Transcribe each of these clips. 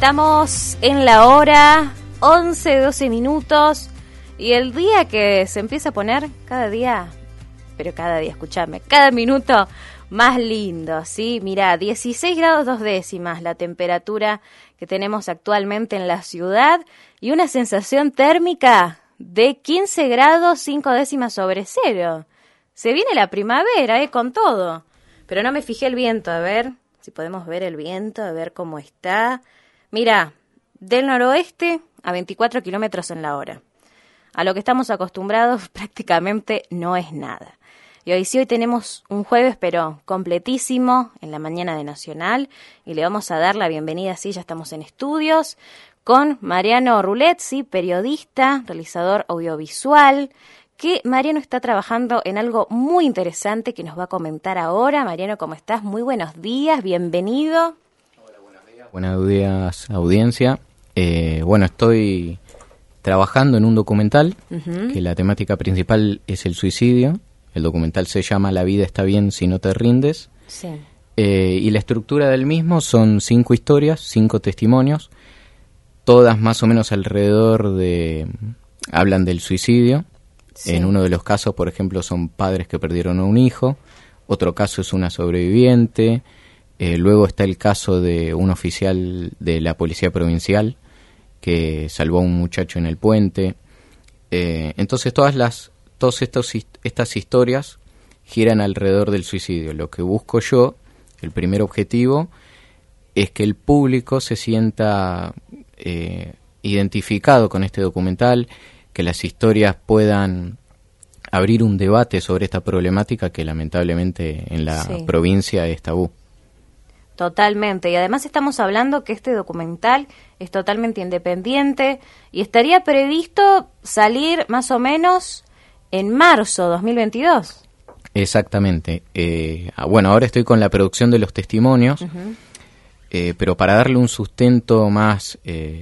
Estamos en la hora 11:12 minutos y el día que se empieza a poner cada día, escúchame, cada minuto más lindo, ¿sí? Mirá, 16 grados 2 décimas la temperatura que tenemos actualmente en la ciudad y una sensación térmica de 15 grados 5 décimas sobre cero. Se viene la primavera, con todo. Pero no me fijé el viento, a ver si podemos ver el viento, a ver cómo está. Mirá, del noroeste a 24 kilómetros en la hora. A lo que estamos acostumbrados prácticamente no es nada. Y hoy tenemos un jueves, pero completísimo, en la mañana de Nacional, y le vamos a dar la bienvenida, sí, ya estamos en estudios, con Mariano Rulezzi, periodista, realizador audiovisual, que Mariano está trabajando en algo muy interesante que nos va a comentar ahora. Mariano, ¿cómo estás? Muy buenos días, bienvenido. Hola, buenos días. Buenos días, audiencia. Estoy trabajando en un documental, que la temática principal es el suicidio. El documental se llama La vida está bien si no te rindes. Sí. Y la estructura del mismo son 5 historias, 5 testimonios, todas más o menos hablan del suicidio. Sí. En uno de los casos, por ejemplo, son padres que perdieron a un hijo. Otro caso es una sobreviviente. Luego está el caso de un oficial de la policía provincial que salvó a un muchacho en el puente. Entonces todas estas historias giran alrededor del suicidio. Lo que busco yo, el primer objetivo, es que el público se sienta identificado con este documental, que las historias puedan abrir un debate sobre esta problemática que lamentablemente en la provincia es tabú. Totalmente, y además estamos hablando que este documental es totalmente independiente y estaría previsto salir más o menos en marzo 2022. Exactamente. Ahora estoy con la producción de los testimonios, pero para darle un sustento más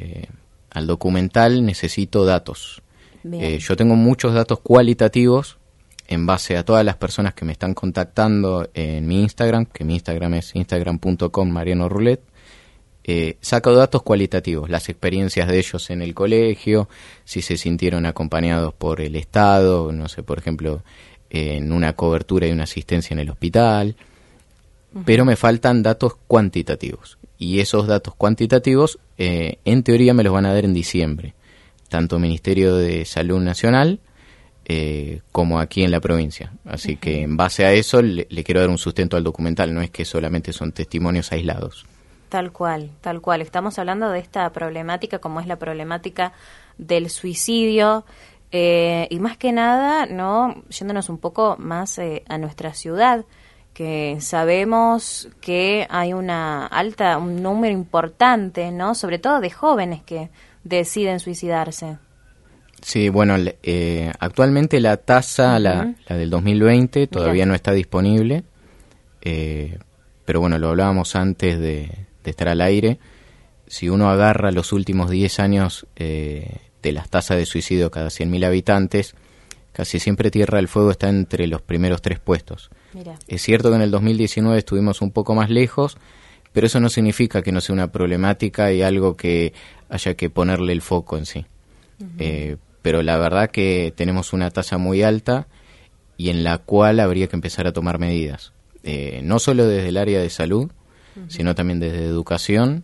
al documental necesito datos. Yo tengo muchos datos cualitativos en base a todas las personas que me están contactando en mi Instagram, que mi Instagram es instagram.com/marianorulet. Saco datos cualitativos, las experiencias de ellos en el colegio, si se sintieron acompañados por el Estado, no sé, por ejemplo, en una cobertura y una asistencia en el hospital, pero me faltan datos cuantitativos. Y esos datos cuantitativos, en teoría, me los van a dar en diciembre, tanto Ministerio de Salud Nacional como aquí en la provincia. Así que en base a eso le quiero dar un sustento al documental, no es que solamente son testimonios aislados. Tal cual. Estamos hablando de esta problemática como es la problemática del suicidio y más que nada, ¿no? Yéndonos un poco más a nuestra ciudad, que sabemos que hay un número importante, ¿no? Sobre todo de jóvenes que deciden suicidarse. Sí, bueno, actualmente la tasa, la del 2020, todavía no está disponible, pero bueno, lo hablábamos antes de estar al aire. Si uno agarra los últimos 10 años de las tasas de suicidio cada 100.000 habitantes, casi siempre Tierra del Fuego está entre los primeros 3 puestos. Mira. Es cierto que en el 2019 estuvimos un poco más lejos, pero eso no significa que no sea una problemática y algo que haya que ponerle el foco en sí. Pero la verdad que tenemos una tasa muy alta y en la cual habría que empezar a tomar medidas. No solo desde el área de salud, sino también desde educación.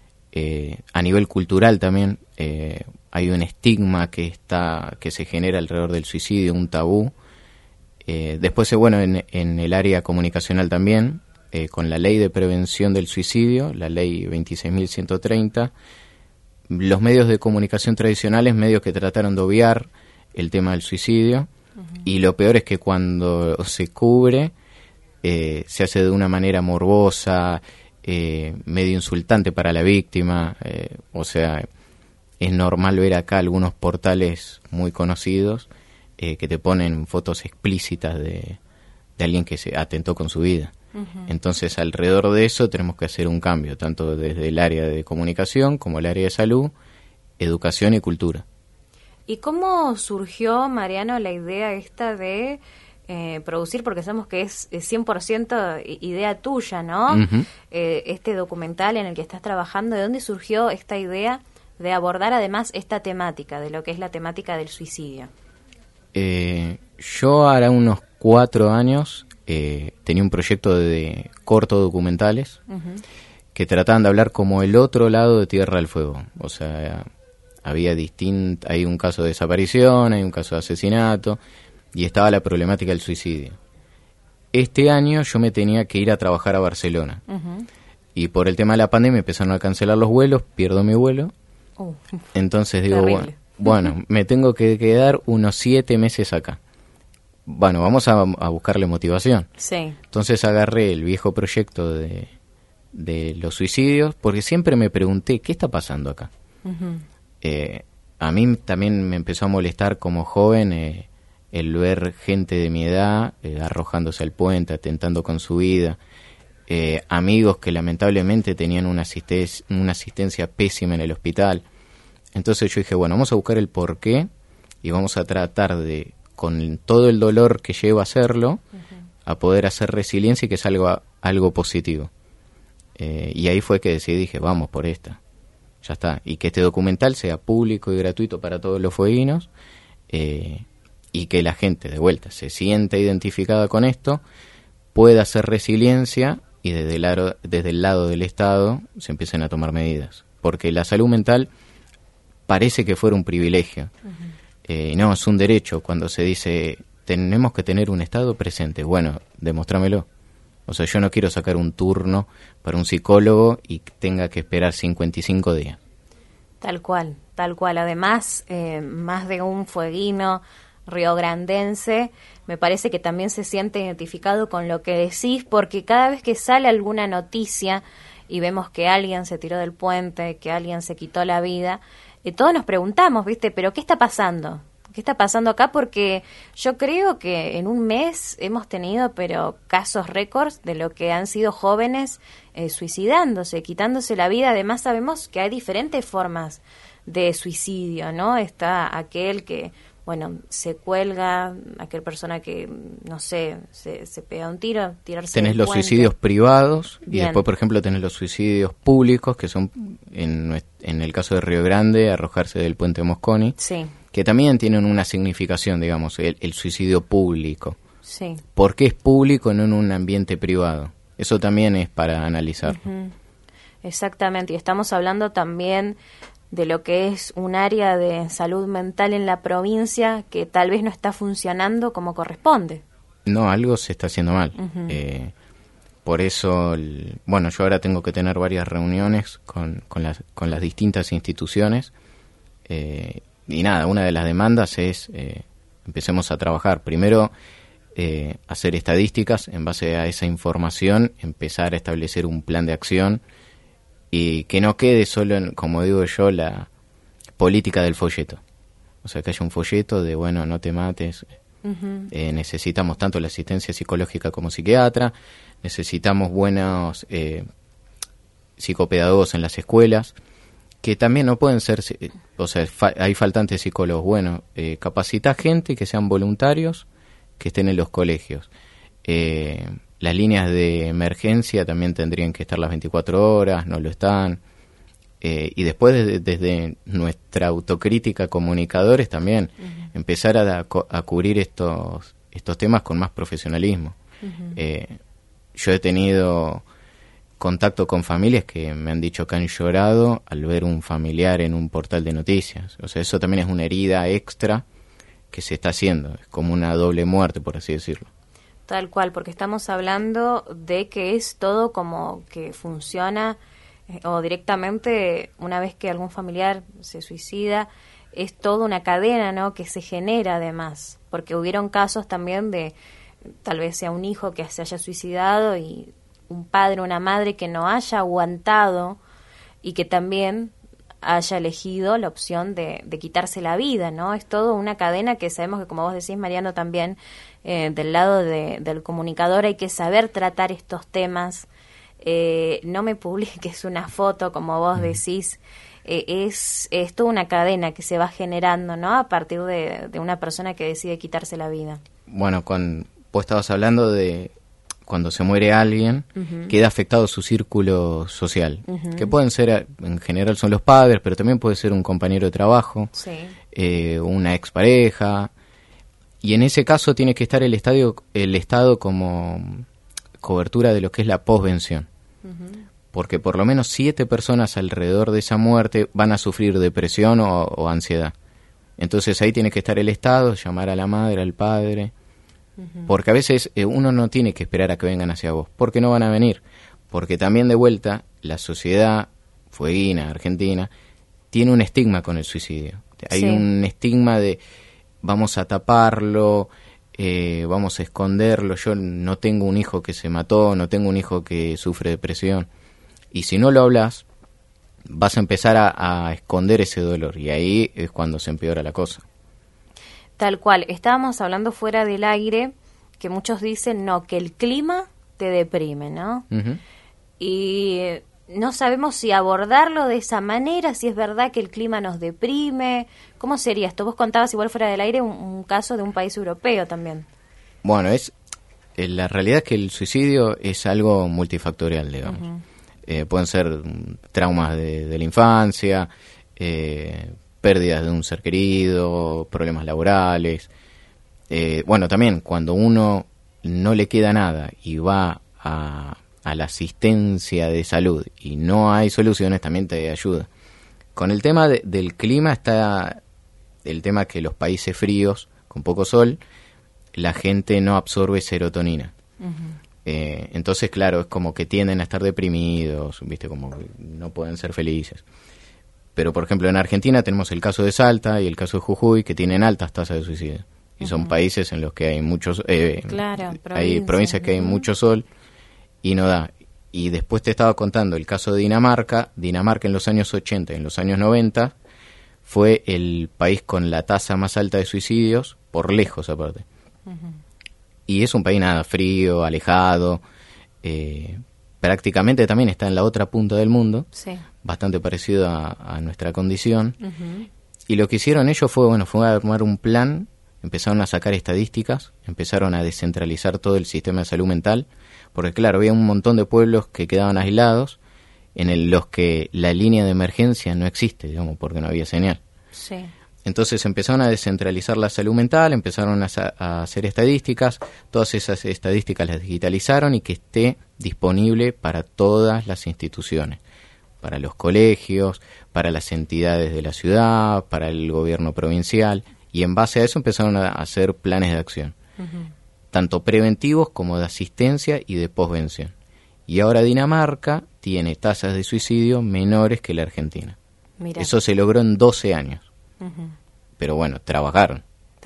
A nivel cultural también hay un estigma que se genera alrededor del suicidio, un tabú. Después, en el área comunicacional también, con la Ley de Prevención del Suicidio, la Ley 26.130, los medios de comunicación tradicionales, medios que trataron de obviar el tema del suicidio, y lo peor es que cuando se cubre, se hace de una manera morbosa, medio insultante para la víctima. Es normal ver acá algunos portales muy conocidos que te ponen fotos explícitas de alguien que se atentó con su vida. Entonces, alrededor de eso tenemos que hacer un cambio, tanto desde el área de comunicación como el área de salud, educación y cultura. ¿Y cómo surgió, Mariano, la idea esta de producir, porque sabemos que es 100% idea tuya, ¿no? Ujú. Este documental en el que estás trabajando, ¿de dónde surgió esta idea de abordar además esta temática, de lo que es la temática del suicidio? Yo hará unos 4 años tenía un proyecto de corto documentales que trataban de hablar como el otro lado de Tierra del Fuego. O sea, hay un caso de desaparición, hay un caso de asesinato y estaba la problemática del suicidio. Este año yo me tenía que ir a trabajar a Barcelona y por el tema de la pandemia empezaron a cancelar los vuelos, pierdo mi vuelo. Entonces digo, bueno, me tengo que quedar unos 7 meses acá. Bueno, vamos a buscarle motivación. Sí. Entonces agarré el viejo proyecto de los suicidios, porque siempre me pregunté, ¿qué está pasando acá? A mí también me empezó a molestar como joven el ver gente de mi edad arrojándose al puente, atentando con su vida, amigos que lamentablemente tenían una asistencia pésima en el hospital. Entonces yo dije, bueno, vamos a buscar el porqué y vamos a tratar de, con todo el dolor que lleva hacerlo, a poder hacer resiliencia y que salga algo positivo. Y ahí fue que decidí, dije, vamos por esta, ya está. Y que este documental sea público y gratuito para todos los fueguinos, y que la gente, de vuelta, se sienta identificada con esto, pueda hacer resiliencia y desde el lado del Estado se empiecen a tomar medidas. Porque la salud mental parece que fuera un privilegio. No, es un derecho cuando se dice tenemos que tener un Estado presente. Bueno, demostrámelo. O sea, yo no quiero sacar un turno para un psicólogo y tenga que esperar 55 días. Tal cual, tal cual. Además, más de un fueguino riograndense, me parece que también se siente identificado con lo que decís, porque cada vez que sale alguna noticia y vemos que alguien se tiró del puente, que alguien se quitó la vida, todos nos preguntamos, ¿viste? ¿Pero qué está pasando? ¿Qué está pasando acá? Porque yo creo que en un mes hemos tenido, pero casos récords de lo que han sido jóvenes suicidándose, quitándose la vida. Además sabemos que hay diferentes formas de suicidio, ¿no? Está aquel que, bueno, se cuelga, aquel persona que, no sé, se pega un tiro, tirarse Tenés del los puente. suicidios privados. Bien. Y después, por ejemplo, tenés los suicidios públicos, que son, en el caso de Río Grande, arrojarse del puente Mosconi. Sí. Que también tienen una significación, digamos, el suicidio público. Sí. ¿Por qué es público y no en un ambiente privado? Eso también es para analizar. Exactamente, y estamos hablando también de lo que es un área de salud mental en la provincia que tal vez no está funcionando como corresponde. No, algo se está haciendo mal. Por eso, bueno, yo ahora tengo que tener varias reuniones con las distintas instituciones. Y nada, una de las demandas es empecemos a trabajar. Primero, hacer estadísticas en base a esa información, empezar a establecer un plan de acción y que no quede solo en, como digo yo, la política del folleto. O sea, que haya un folleto de, bueno, no te mates. Necesitamos tanto la asistencia psicológica como psiquiatra, necesitamos buenos psicopedagogos en las escuelas, que también no pueden ser, o sea, hay faltantes psicólogos. Bueno, capacita gente que sean voluntarios, que estén en los colegios. Las líneas de emergencia también tendrían que estar las 24 horas, no lo están. Y después, desde nuestra autocrítica comunicadores también, empezar a cubrir estos temas con más profesionalismo. Yo he tenido contacto con familias que me han dicho que han llorado al ver un familiar en un portal de noticias. O sea, eso también es una herida extra que se está haciendo. Es como una doble muerte, por así decirlo. Tal cual, porque estamos hablando de que es todo como que funciona o directamente una vez que algún familiar se suicida, es toda una cadena, ¿no?, que se genera además, porque hubieron casos también de tal vez sea un hijo que se haya suicidado y un padre o una madre que no haya aguantado y que también haya elegido la opción de quitarse la vida, ¿no? Es todo una cadena que sabemos que, como vos decís, Mariano, también del lado del comunicador hay que saber tratar estos temas. No me publiques una foto, como vos decís, es toda una cadena que se va generando, ¿no?, a partir de una persona que decide quitarse la vida. Bueno, con vos estabas hablando de cuando se muere alguien, queda afectado su círculo social, que pueden ser, en general son los padres, pero también puede ser un compañero de trabajo, una expareja, y en ese caso tiene que estar el Estado como cobertura de lo que es la posvención, porque por lo menos 7 personas alrededor de esa muerte van a sufrir depresión o ansiedad. Entonces ahí tiene que estar el Estado, llamar a la madre, al padre, porque a veces uno no tiene que esperar a que vengan hacia vos, porque no van a venir, porque también de vuelta la sociedad fueguina, argentina, tiene un estigma con el suicidio. Hay un estigma de vamos a taparlo, vamos a esconderlo, yo no tengo un hijo que se mató, no tengo un hijo que sufre depresión, y si no lo hablas, vas a empezar a esconder ese dolor, y ahí es cuando se empeora la cosa. Tal cual, estábamos hablando fuera del aire, que muchos dicen, no, que el clima te deprime, ¿no? Y no sabemos si abordarlo de esa manera, si es verdad que el clima nos deprime. ¿Cómo sería esto? Vos contabas igual fuera del aire un caso de un país europeo también. Bueno, la realidad es que el suicidio es algo multifactorial, digamos. Pueden ser traumas de la infancia, pérdidas de un ser querido, problemas laborales. Bueno, también cuando uno no le queda nada y va a la asistencia de salud y no hay soluciones, también te ayuda. Con el tema del clima está el tema que los países fríos, con poco sol, la gente no absorbe serotonina. Entonces, claro, es como que tienden a estar deprimidos, ¿viste? Como que no pueden ser felices. Pero, por ejemplo, en Argentina tenemos el caso de Salta y el caso de Jujuy, que tienen altas tasas de suicidio. Y son países en los que hay muchos... hay provincias que hay mucho sol y no da. Y después te estaba contando el caso de Dinamarca. Dinamarca en los años 80 y en los años 90 fue el país con la tasa más alta de suicidios, por lejos aparte. Y es un país nada frío, alejado, prácticamente también está en la otra punta del mundo, bastante parecido a nuestra condición. Y lo que hicieron ellos fue armar un plan, empezaron a sacar estadísticas, empezaron a descentralizar todo el sistema de salud mental, porque claro, había un montón de pueblos que quedaban aislados, en los que la línea de emergencia no existe, digamos, porque no había señal. Entonces empezaron a descentralizar la salud mental, empezaron a hacer estadísticas, todas esas estadísticas las digitalizaron y que esté disponible para todas las instituciones, para los colegios, para las entidades de la ciudad, para el gobierno provincial, y en base a eso empezaron a hacer planes de acción, tanto preventivos como de asistencia y de posvención. Y ahora Dinamarca tiene tasas de suicidio menores que la Argentina. Mirá. Eso se logró en 12 años. Pero bueno, trabajaron,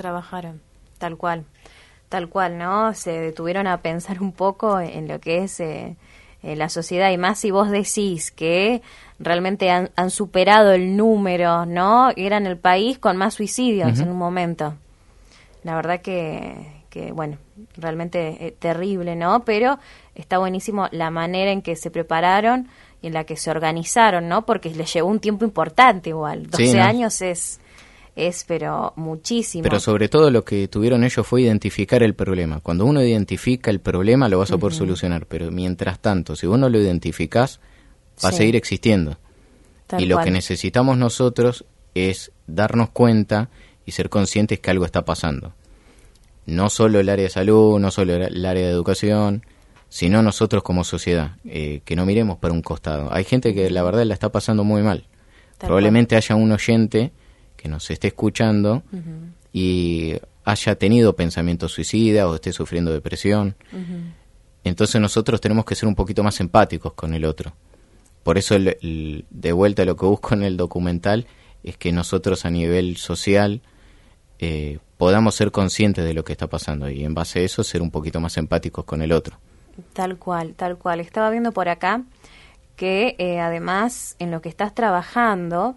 tal cual, ¿no? Se detuvieron a pensar un poco en lo que es la sociedad, y más si vos decís que realmente han superado el número, ¿no? Eran el país con más suicidios en un momento. La verdad que bueno, realmente terrible, ¿no? Pero está buenísimo la manera en que se prepararon y en la que se organizaron, ¿no? Porque les llevó un tiempo importante igual. 12 años es pero muchísimo. Pero sobre todo lo que tuvieron ellos fue identificar el problema. Cuando uno identifica el problema lo vas a poder solucionar, pero mientras tanto, si vos no lo identificás, va a seguir existiendo. Y lo que necesitamos nosotros es darnos cuenta y ser conscientes que algo está pasando. No solo el área de salud, no solo el área de educación, sino nosotros como sociedad, que no miremos para un costado. Hay gente que la verdad la está pasando muy mal. Probablemente haya un oyente que nos esté escuchando y haya tenido pensamientos suicidas o esté sufriendo depresión. Entonces nosotros tenemos que ser un poquito más empáticos con el otro. Por eso de vuelta lo que busco en el documental es que nosotros a nivel social podamos ser conscientes de lo que está pasando y en base a eso ser un poquito más empáticos con el otro. Tal cual. Estaba viendo por acá que además en lo que estás trabajando,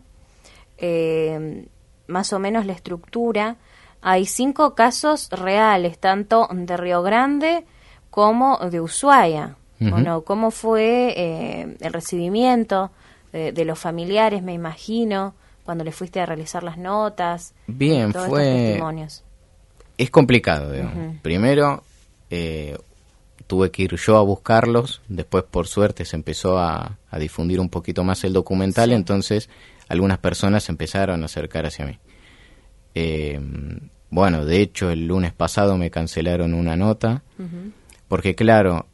más o menos la estructura, hay 5 casos reales, tanto de Río Grande como de Ushuaia. Bueno, ¿cómo fue el recibimiento de los familiares, me imagino, cuando le fuiste a realizar las notas? Bien, todos estos testimonios. Es complicado, digamos. Primero, tuve que ir yo a buscarlos. Después, por suerte, se empezó a difundir un poquito más el documental, sí. Entonces algunas personas se empezaron a acercar hacia mí. Bueno, de hecho, el lunes pasado me cancelaron una nota, porque claro,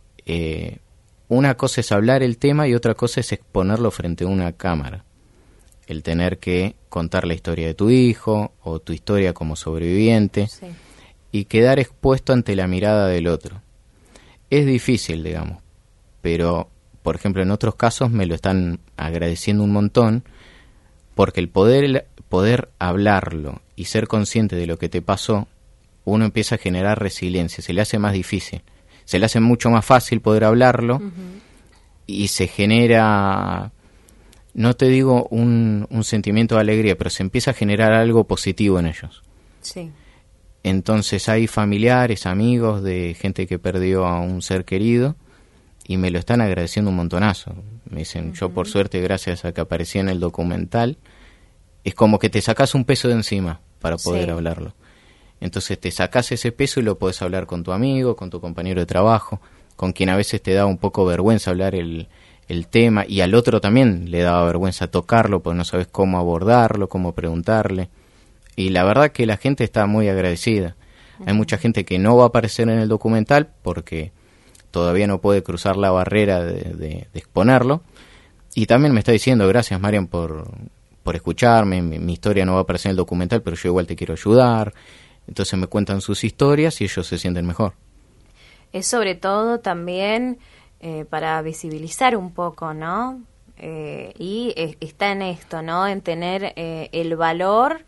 una cosa es hablar el tema y otra cosa es exponerlo frente a una cámara. El tener que contar la historia de tu hijo o tu historia como sobreviviente, sí. Y quedar expuesto ante la mirada del otro. Es difícil, digamos, pero, por ejemplo, en otros casos me lo están agradeciendo un montón, porque el poder hablarlo y ser consciente de lo que te pasó, uno empieza a generar resiliencia, se le hace más difícil, se le hace mucho más fácil poder hablarlo, y se genera, no te digo un sentimiento de alegría, pero se empieza a generar algo positivo en ellos. Sí. Entonces hay familiares, amigos de gente que perdió a un ser querido y me lo están agradeciendo un montonazo. Me dicen, yo por suerte, gracias a que aparecí en el documental, es como que te sacas un peso de encima para poder hablarlo. Entonces te sacas ese peso y lo podés hablar con tu amigo, con tu compañero de trabajo, con quien a veces te da un poco vergüenza hablar el tema, y al otro también le daba vergüenza tocarlo porque no sabes cómo abordarlo, cómo preguntarle. Y la verdad que la gente está muy agradecida. Hay mucha gente que no va a aparecer en el documental porque todavía no puede cruzar la barrera de exponerlo. Y también me está diciendo, gracias Marian por escucharme, mi historia no va a aparecer en el documental, pero yo igual te quiero ayudar. Entonces me cuentan sus historias y ellos se sienten mejor. Es sobre todo también para visibilizar un poco, ¿no? Y está en esto, ¿no? En tener el valor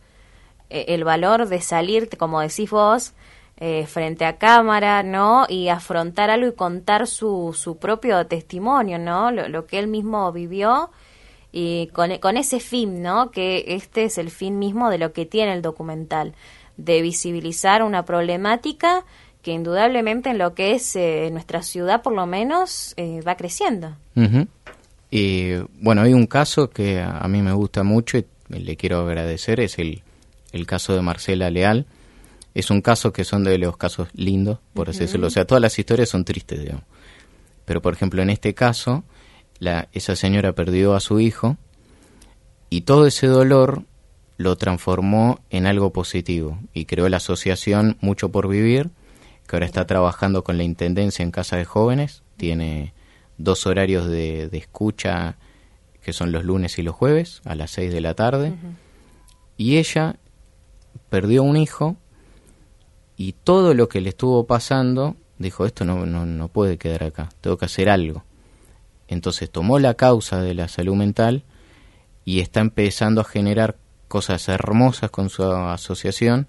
de salir, como decís vos, frente a cámara, ¿no? Y afrontar algo y contar su propio testimonio, ¿no? Lo que él mismo vivió, y con ese fin, ¿no? Que este es el fin mismo de lo que tiene el documental, de visibilizar una problemática que indudablemente en lo que es nuestra ciudad, por lo menos, va creciendo. Y bueno, hay un caso que a mí me gusta mucho y le quiero agradecer, es el caso de Marcela Leal. Es un caso que son de los casos lindos, por así decirlo. O sea, todas las historias son tristes, digamos. Pero, por ejemplo, en este caso, esa señora perdió a su hijo y todo ese dolor lo transformó en algo positivo y creó la asociación Mucho por Vivir, que ahora está trabajando con la Intendencia en Casa de Jóvenes. Tiene 2 horarios de escucha, que son los lunes y los jueves, a las 6 de la tarde. Y ella perdió un hijo y todo lo que le estuvo pasando, dijo, esto no puede quedar acá, tengo que hacer algo. Entonces tomó la causa de la salud mental y está empezando a generar cosas hermosas con su asociación.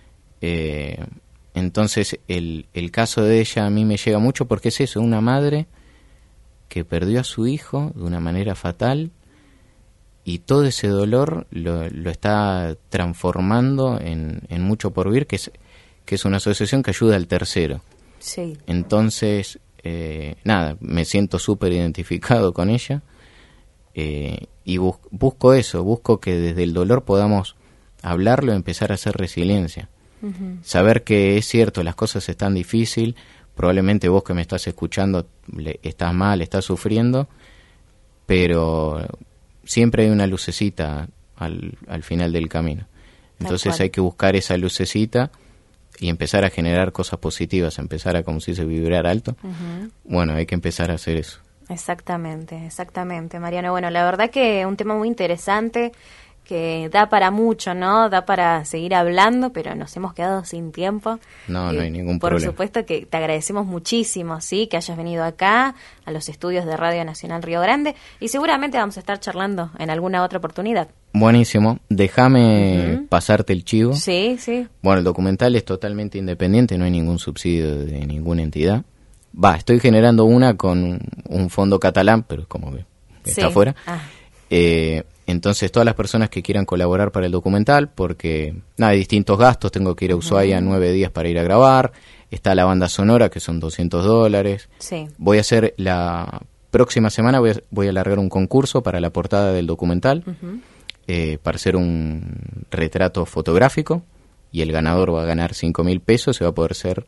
Entonces el caso de ella a mí me llega mucho porque es eso, una madre que perdió a su hijo de una manera fatal, y todo ese dolor lo está transformando en Mucho por Vivir, que es una asociación que ayuda al tercero. Sí. Entonces, me siento súper identificado con ella, y busco eso, busco que desde el dolor podamos hablarlo y empezar a hacer resiliencia. Saber que es cierto, las cosas están difíciles, probablemente vos que me estás escuchando estás mal, estás sufriendo, pero siempre hay una lucecita al final del camino. Entonces hay que buscar esa lucecita y empezar a generar cosas positivas, empezar a, como se dice, vibrar alto. Bueno, hay que empezar a hacer eso. Exactamente, Mariano. Bueno, la verdad que un tema muy interesante, que da para mucho, ¿no? Da para seguir hablando, pero nos hemos quedado sin tiempo. No hay ningún por problema. Por supuesto que te agradecemos muchísimo, ¿sí? Que hayas venido acá, a los estudios de Radio Nacional Río Grande, y seguramente vamos a estar charlando en alguna otra oportunidad. Buenísimo. Déjame pasarte el chivo. Sí. Bueno, el documental es totalmente independiente, no hay ningún subsidio de ninguna entidad. Estoy generando una con un fondo catalán, pero es como que está afuera. Entonces, todas las personas que quieran colaborar para el documental, porque hay distintos gastos, tengo que ir a Ushuaia 9 días para ir a grabar, está la banda sonora, que son $200. Sí. Voy a hacer la próxima semana, voy a largar un concurso para la portada del documental, para hacer un retrato fotográfico, y el ganador va a ganar $5,000, se va a poder hacer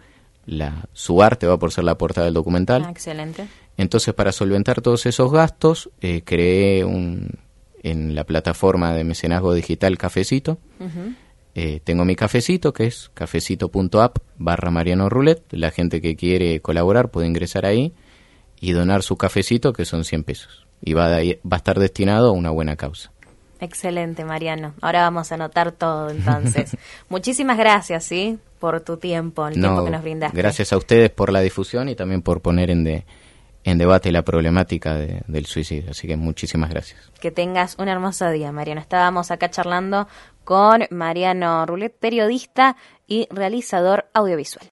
su arte va por ser la portada del documental. Excelente. Entonces, para solventar todos esos gastos, creé en la plataforma de mecenazgo digital Cafecito. Tengo mi cafecito, que es cafecito.app/Mariano Rulet. La gente que quiere colaborar puede ingresar ahí y donar su cafecito, que son 100 pesos. Y va a estar destinado a una buena causa. Excelente, Mariano. Ahora vamos a anotar todo, entonces. Muchísimas gracias, ¿sí? Por tu tiempo, el tiempo que nos brindaste. Gracias a ustedes por la difusión y también por poner en debate la problemática del suicidio. Así que muchísimas gracias. Que tengas un hermoso día, Mariano. Estábamos acá charlando con Mariano Rulet, periodista y realizador audiovisual.